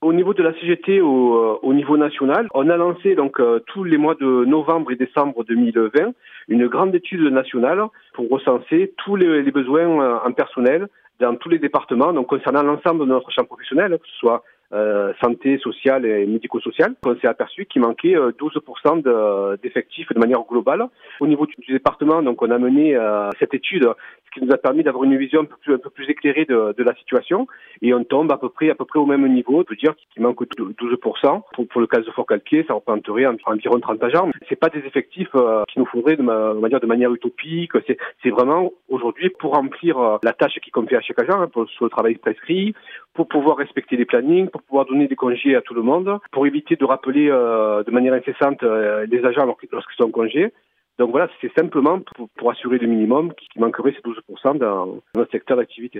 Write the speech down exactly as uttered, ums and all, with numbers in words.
Au niveau de la C G T au, au niveau national, on a lancé donc euh, tous les mois de novembre et décembre deux mille vingt une grande étude nationale pour recenser tous les, les besoins en personnel dans tous les départements, donc concernant l'ensemble de notre champ professionnel, que ce soit euh, santé, sociale et médico-sociale. On s'est aperçu qu'il manquait euh, douze pour cent de, d'effectifs de manière globale. Au niveau du, du département, donc on a mené euh, cette étude, ce qui nous a permis d'avoir une vision un peu plus, un peu plus éclairée de, de la situation, et on tombe à peu près à peu près au même niveau. On peut dire qu'il manque douze pour cent. Pour, pour le cas de Fort-Calquier, ça représenterait environ trente agents. C'est pas des effectifs euh, qu'il nous faudrait de, on va dire, de manière utopique. C'est, c'est vraiment aujourd'hui pour remplir euh, la tâche qui confie à chaque agent, hein, pour, sur le travail prescrit, pour pouvoir respecter les plannings, pour pouvoir donner des congés à tout le monde, pour éviter de rappeler euh, de manière incessante euh, les agents lorsqu'ils sont en congé. Donc voilà, c'est simplement pour, pour assurer le minimum qui manquerait ces douze pour cent dans notre secteur d'activité.